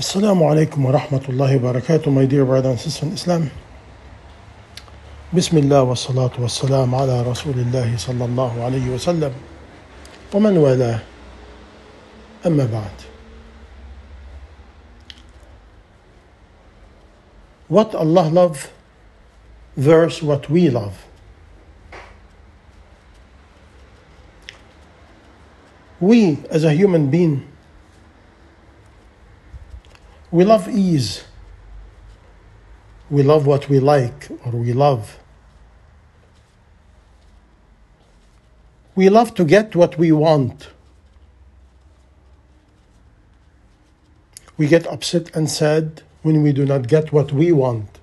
Assalamu alaikum wa rahmatullahi wa barakatuh, my dear brothers and sisters in Islam. Bismillah wa salatu wa salam ala Rasulillahi sallallahu alayhi wa sallam wa man wala amma ba'd. What Allah loves versus what we love. We as a human being, we love ease. We love what we like or we love. We love to get what we want. We get upset and sad when we do not get what we want.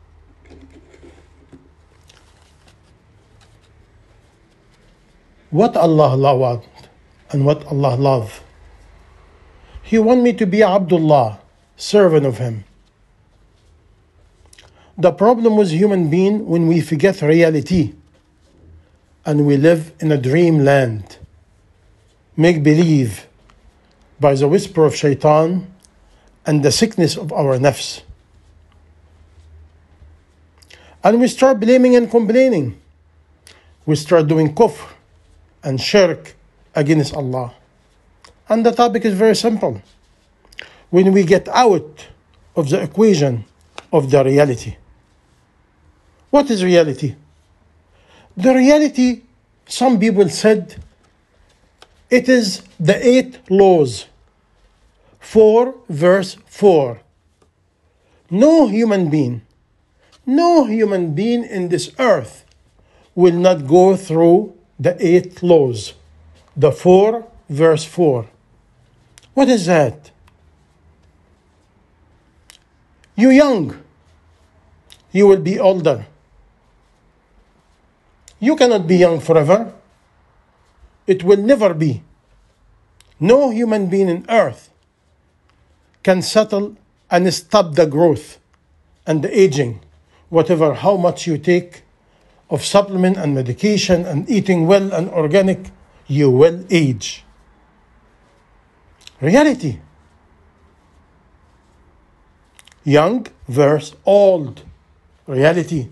What Allah loves and what Allah loves. He wants me to be Abdullah, servant of Him. The problem with human being when we forget reality and we live in a dreamland, make believe by the whisper of shaitan and the sickness of our nafs. And we start blaming and complaining. We start doing kufr and shirk against Allah. And the topic is very simple. When we get out of the equation of the reality. What is reality? The reality, some people said, it is the 8 laws. 4 verse 4. No human being in this earth will not go through the 8 laws. The 4 verse 4. What is that? You young, you will be older. You cannot be young forever. It will never be. No human being on earth can settle and stop the growth and the aging, whatever how much you take of supplement and medication and eating well and organic, you will age. Reality. Young versus old. Reality.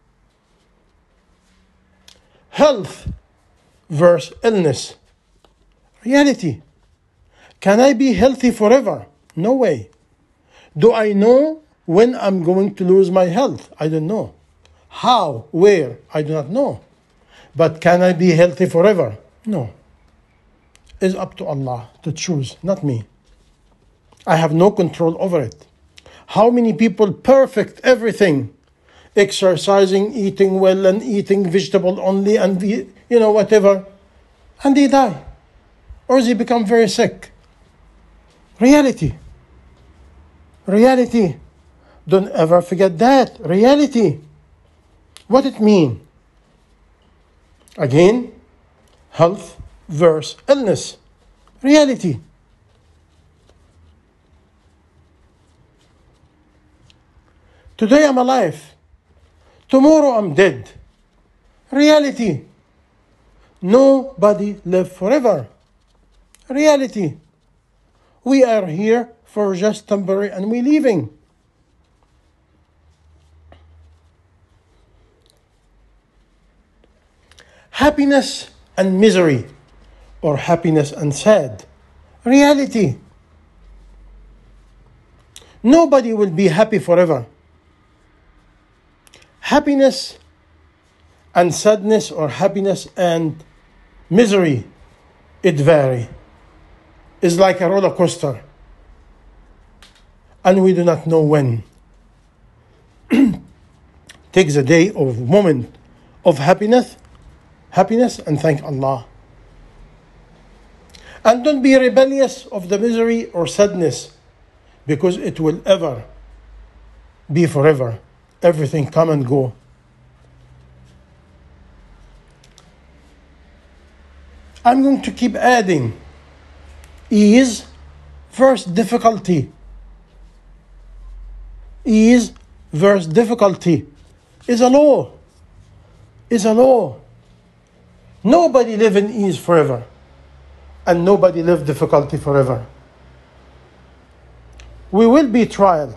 Health versus illness. Reality. Can I be healthy forever? No way. Do I know when I'm going to lose my health? I don't know. How? Where? I do not know. But can I be healthy forever? No. It's up to Allah to choose, not me. I have no control over it. How many people perfect everything? Exercising, eating well and eating vegetable only and whatever. And they die. Or they become very sick. Reality. Reality. Don't ever forget that. Reality. What it mean? Again, health versus illness. Reality. Today I'm alive. Tomorrow I'm dead. Reality. Nobody lives forever. Reality. We are here for just temporary and we're leaving. Happiness and misery, or happiness and sad. Reality. Nobody will be happy forever. Happiness and sadness, or happiness and misery, it varies. It's like a roller coaster. And we do not know when. Take the day or moment of happiness and thank Allah. And don't be rebellious of the misery or sadness, because it will ever be forever. Everything come and go. I'm going to keep adding. Ease versus difficulty. Ease versus difficulty is a law. Is a law. Nobody live in ease forever. And nobody live difficulty forever. We will be tried.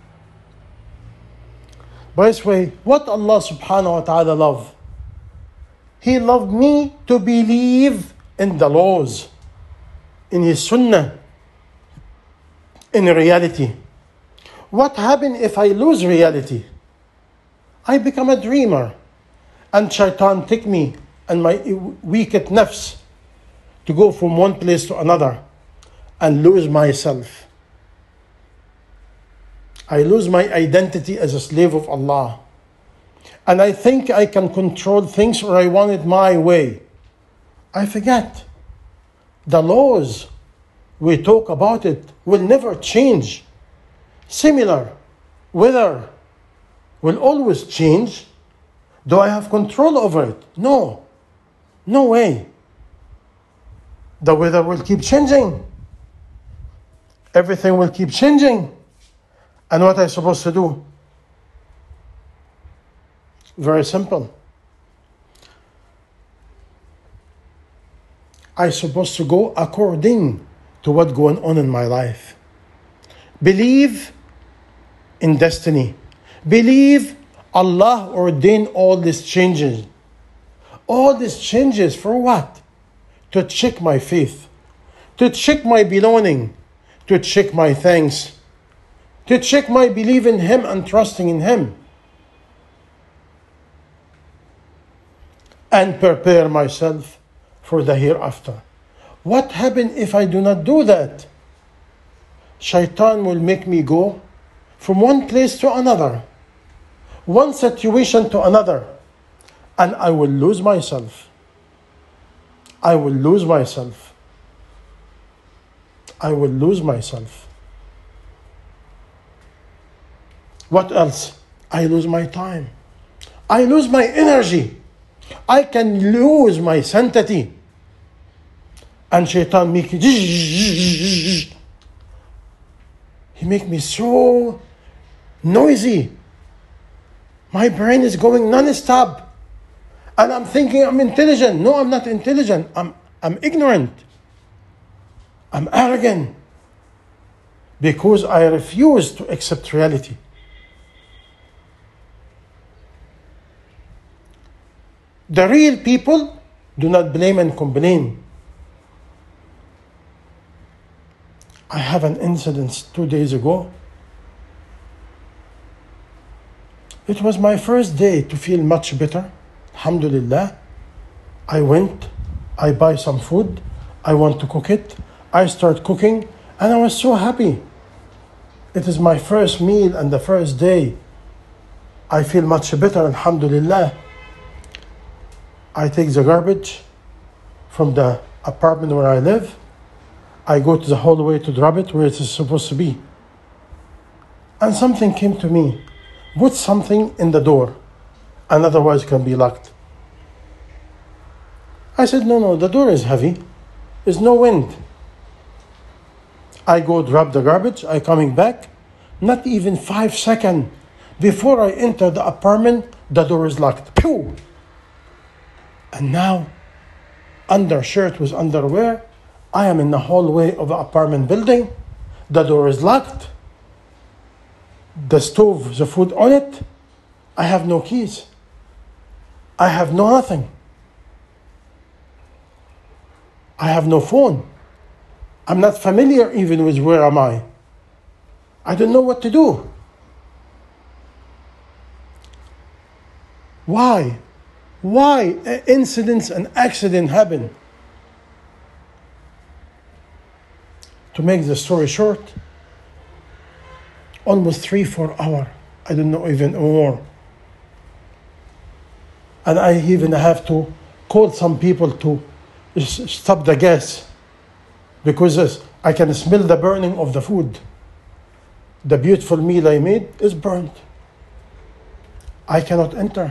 By this way, what Allah subhanahu wa ta'ala love? He loved me to believe in the laws, in His sunnah, in reality. What happens if I lose reality? I become a dreamer, and shaitan take me and my wicked nafs to go from one place to another and lose myself. I lose my identity as a slave of Allah. And I think I can control things, or I want it my way. I forget. The laws, we talk about it, will never change. Similar, weather will always change. Do I have control over it? No. No way. The weather will keep changing. Everything will keep changing. And what am I supposed to do? Very simple. I'm supposed to go according to what's going on in my life. Believe in destiny. Believe Allah ordained all these changes. All these changes for what? To check my faith. To check my belonging. To check my thanks. To check my belief in Him and trusting in Him. And prepare myself for the hereafter. What happens if I do not do that? Shaitan will make me go from one place to another, one situation to another, and I will lose myself. I will lose myself. I will lose myself. What else? I lose my time. I lose my energy. I can lose my sanctity. And shaitan make it, he make me so noisy. My brain is going non-stop. And I'm thinking I'm intelligent. No, I'm not intelligent. I'm ignorant. I'm arrogant. Because I refuse to accept reality. The real people do not blame and complain. I have an incident 2 days ago. It was my first day to feel much better. Alhamdulillah. I went, I buy some food, I want to cook it. I start cooking and I was so happy. It is my first meal and the first day. I feel much better, Alhamdulillah. I take the garbage from the apartment where I live. I go to the hallway to drop it where it is supposed to be. And something came to me. Put something in the door, and otherwise it can be locked. I said, no, the door is heavy. There's no wind. I go drop the garbage. I coming back. Not even 5 seconds before I enter the apartment, the door is locked. Pew! And now, undershirt with underwear, I am in the hallway of an apartment building. The door is locked. The stove, the food on it. I have no keys. I have no nothing. I have no phone. I'm not familiar even with where am I. I don't know what to do. Why? Why incidents and accidents happen? To make the story short, almost 3-4 hours. I don't know even more. And I even have to call some people to stop the gas because I can smell the burning of the food. The beautiful meal I made is burnt. I cannot enter.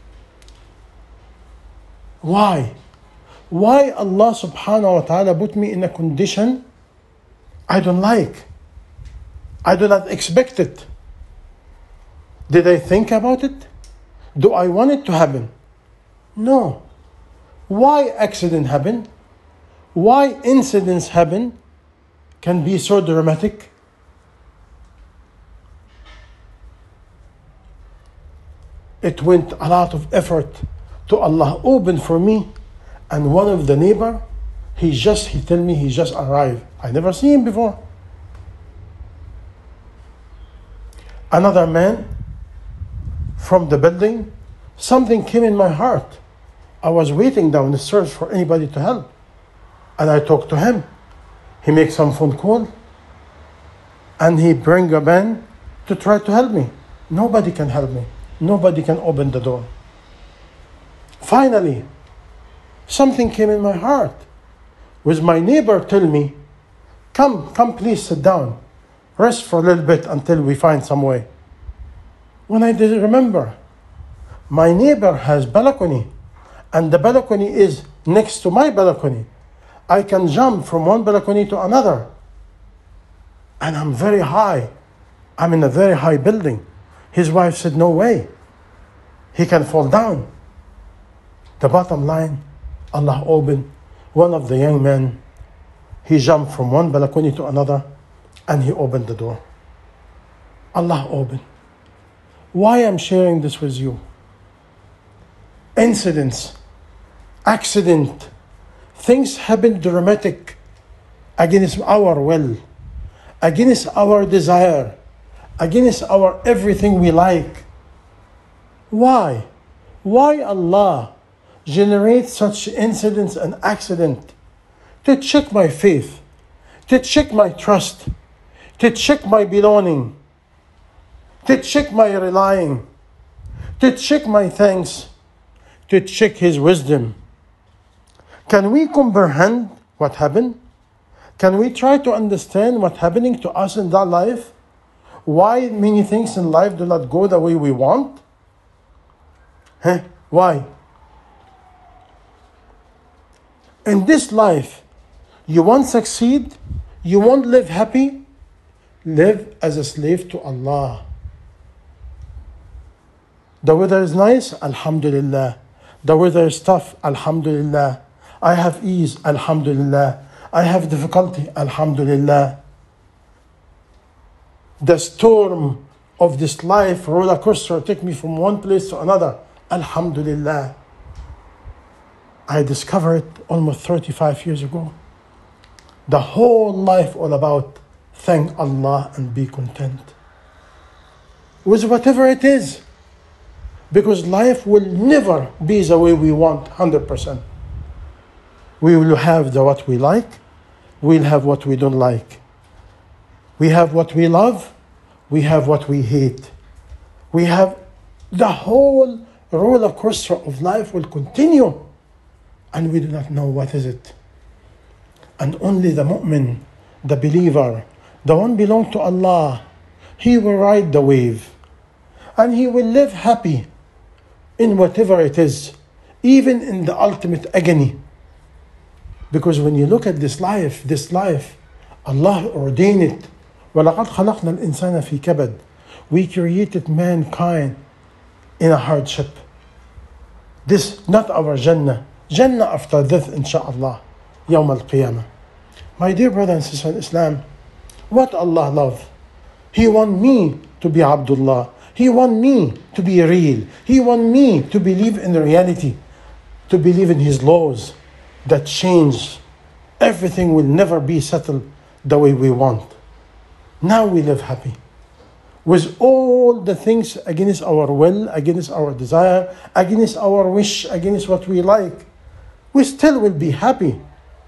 Why? Why Allah subhanahu wa ta'ala put me in a condition I don't like? I do not expect it. Did I think about it? Do I want it to happen? No. Why accident happen? Why incidents happen can be so dramatic? It went a lot of effort to Allah open for me. And one of the neighbor, he tell me he just arrived. I never seen him before. Another man from the building, something came in my heart. I was waiting down the stairs for anybody to help. And I talked to him. He makes some phone call. And he bring a man to try to help me. Nobody can help me. Nobody can open the door. Finally, something came in my heart. With my neighbor tell me, come please sit down. Rest for a little bit until we find some way. When I didn't remember, my neighbor has balcony, and the balcony is next to my balcony. I can jump from one balcony to another. And I'm very high. I'm in a very high building. His wife said, no way. He can fall down. The bottom line, Allah opened. One of the young men, he jumped from one balcony to another, and he opened the door. Allah opened. Why I'm sharing this with you? Incidents, accident, things happen dramatic against our will, against our desire, against our everything we like. Why? Why Allah generates such incidents and accident? To check my faith, to check my trust, to check my belonging, to check my relying, to check my thanks, to check His wisdom. Can we comprehend what happened? Can we try to understand what's happening to us in that life? Why many things in life do not go the way we want? Why? In this life, you won't succeed, you won't live happy, live as a slave to Allah. The weather is nice, Alhamdulillah. The weather is tough, Alhamdulillah. I have ease, Alhamdulillah. I have difficulty, Alhamdulillah. The storm of this life, roller coaster, take me from one place to another, Alhamdulillah. I discovered it almost 35 years ago. The whole life all about thank Allah and be content with whatever it is. Because life will never be the way we want 100%. We will have what we like, we'll have what we don't like. We have what we love, we have what we hate. We have the whole roller coaster of life will continue, and we do not know what is it. And only the mu'min, the believer, the one belong to Allah, he will ride the wave, and he will live happy in whatever it is, even in the ultimate agony. Because when you look at this life, Allah ordained it. وَلَقَدْ خَلَقْنَا الْإِنسَانَ فِي كَبَدٍ. We created mankind in a hardship. This not our Jannah. Jannah after death, inshaAllah, Yawm al-Qiyamah. My dear brother and sister in Islam, what Allah love? He want me to be Abdullah. He want me to be real. He want me to believe in reality, to believe in His laws that change. Everything will never be settled the way we want. Now we live happy. With all the things against our will, against our desire, against our wish, against what we like, we still will be happy.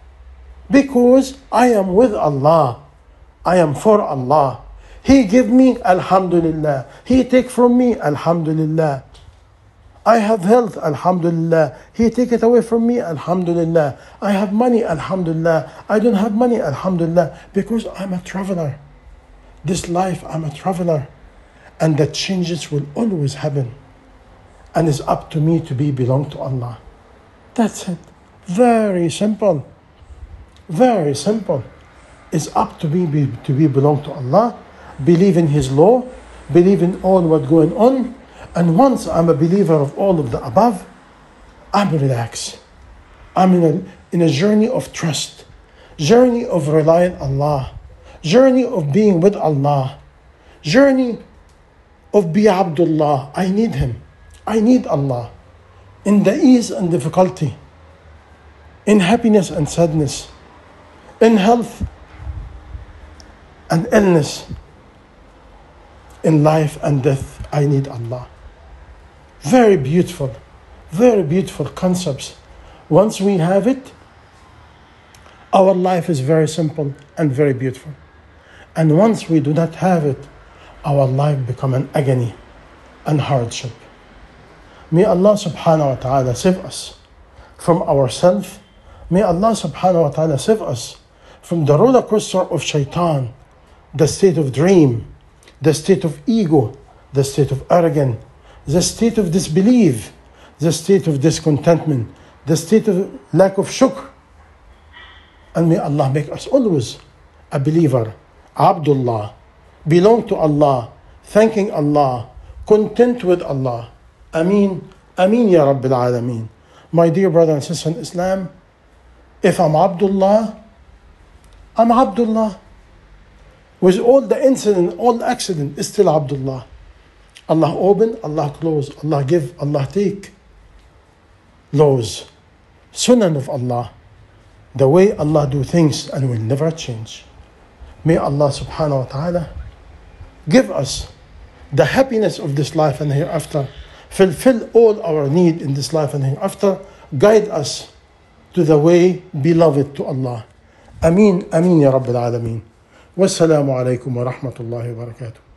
Because I am with Allah. I am for Allah. He give me, Alhamdulillah. He take from me, Alhamdulillah. I have health, Alhamdulillah. He take it away from me, Alhamdulillah. I have money, Alhamdulillah. I don't have money, Alhamdulillah. Because I'm a traveler. This life, I'm a traveler. And the changes will always happen. And it's up to me to belong to Allah. That's it. Very simple. Very simple. It's up to me to belong to Allah. Believe in His law, believe in all what's going on, and once I'm a believer of all of the above, I'm relaxed. I'm in a journey of trust, journey of relying on Allah, journey of being with Allah, journey of be Abdullah. I need Him. I need Allah in the ease and difficulty, in happiness and sadness, in health and illness, in life and death. I need Allah. Very beautiful concepts. Once we have it, our life is very simple and very beautiful. And once we do not have it, our life becomes an agony and hardship. May Allah subhanahu wa ta'ala save us from ourselves. May Allah subhanahu wa ta'ala save us from the roller coaster of shaitan, the state of dream, the state of ego, the state of arrogance, the state of disbelief, the state of discontentment, the state of lack of shukr. And may Allah make us always a believer, Abdullah, belong to Allah, thanking Allah, content with Allah. Ameen, Ameen Ya Rabbil Alameen. My dear brother and sister in Islam, if I'm Abdullah, I'm Abdullah. With all the incident, all the accident, it's still Abdullah. Allah open, Allah close, Allah give, Allah take. Laws, sunan of Allah, the way Allah do things and will never change. May Allah subhanahu wa ta'ala give us the happiness of this life and hereafter, fulfill all our need in this life and hereafter, guide us to the way beloved to Allah. Ameen, Ameen Ya Rabbil Alameen. Wassalamu alaikum wa rahmatullahi wa barakatuh.